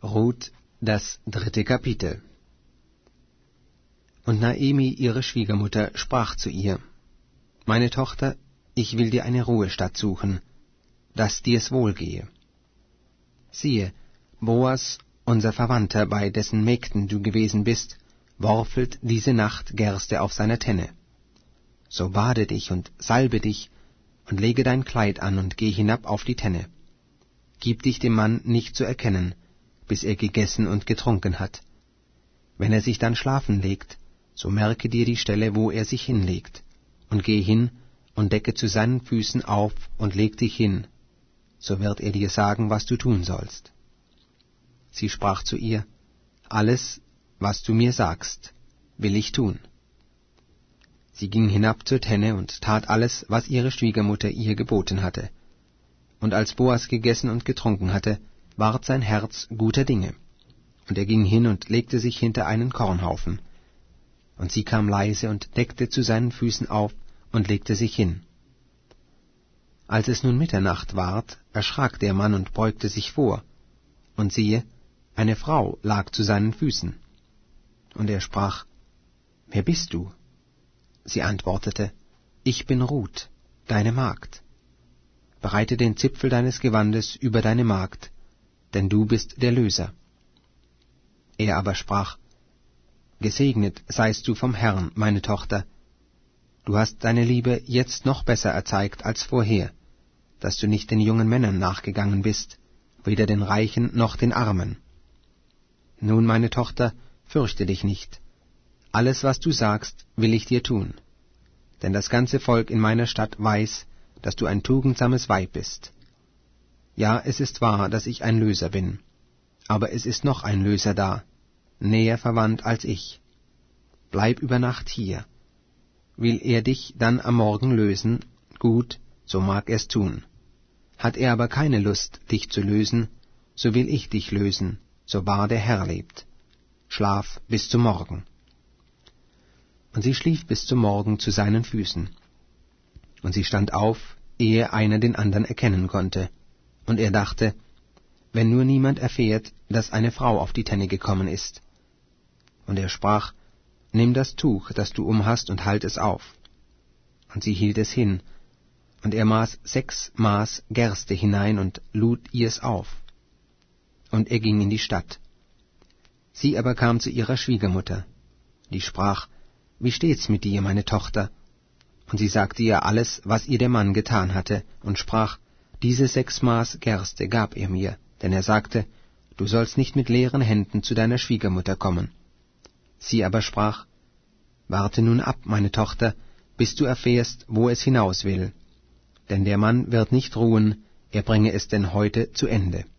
Ruth, das 3. Kapitel. Und Naemi, ihre Schwiegermutter, sprach zu ihr: Meine Tochter, ich will dir eine Ruhestatt suchen, dass dir's wohlgehe. Siehe, Boas, unser Verwandter, bei dessen Mägden du gewesen bist, worfelt diese Nacht Gerste auf seiner Tenne. So bade dich und salbe dich und lege dein Kleid an und geh hinab auf die Tenne. Gib dich dem Mann nicht zu erkennen, bis er gegessen und getrunken hat. Wenn er sich dann schlafen legt, so merke dir die Stelle, wo er sich hinlegt, und geh hin und decke zu seinen Füßen auf und leg dich hin, so wird er dir sagen, was du tun sollst. Sie sprach zu ihr: Alles, was du mir sagst, will ich tun. Sie ging hinab zur Tenne und tat alles, was ihre Schwiegermutter ihr geboten hatte. Und als Boas gegessen und getrunken hatte, ward sein Herz guter Dinge. Und er ging hin und legte sich hinter einen Kornhaufen. Und sie kam leise und deckte zu seinen Füßen auf und legte sich hin. Als es nun Mitternacht ward, erschrak der Mann und beugte sich vor. Und siehe, eine Frau lag zu seinen Füßen. Und er sprach: Wer bist du? Sie antwortete: Ich bin Ruth, deine Magd. Bereite den Zipfel deines Gewandes über deine Magd, denn du bist der Löser. Er aber sprach: Gesegnet seist du vom Herrn, meine Tochter. Du hast deine Liebe jetzt noch besser erzeigt als vorher, dass du nicht den jungen Männern nachgegangen bist, weder den Reichen noch den Armen. Nun, meine Tochter, fürchte dich nicht. Alles, was du sagst, will ich dir tun. Denn das ganze Volk in meiner Stadt weiß, dass du ein tugendsames Weib bist. Ja, es ist wahr, dass ich ein Löser bin, aber es ist noch ein Löser da, näher verwandt als ich. Bleib über Nacht hier. Will er dich dann am Morgen lösen, gut, so mag er's tun. Hat er aber keine Lust, dich zu lösen, so will ich dich lösen, so wahr der Herr lebt. Schlaf bis zum Morgen. Und sie schlief bis zum Morgen zu seinen Füßen. Und sie stand auf, ehe einer den anderen erkennen konnte. Und er dachte: Wenn nur niemand erfährt, dass eine Frau auf die Tenne gekommen ist. Und er sprach: Nimm das Tuch, das du umhast, und halt es auf. Und sie hielt es hin, und er maß 6 Maß Gerste hinein und lud ihr's auf. Und er ging in die Stadt. Sie aber kam zu ihrer Schwiegermutter. Die sprach: Wie steht's mit dir, meine Tochter? Und sie sagte ihr alles, was ihr der Mann getan hatte, und sprach: Diese 6 Maß Gerste gab er mir, denn er sagte: Du sollst nicht mit leeren Händen zu deiner Schwiegermutter kommen. Sie aber sprach: Warte nun ab, meine Tochter, bis du erfährst, wo es hinaus will. Denn der Mann wird nicht ruhen, er bringe es denn heute zu Ende.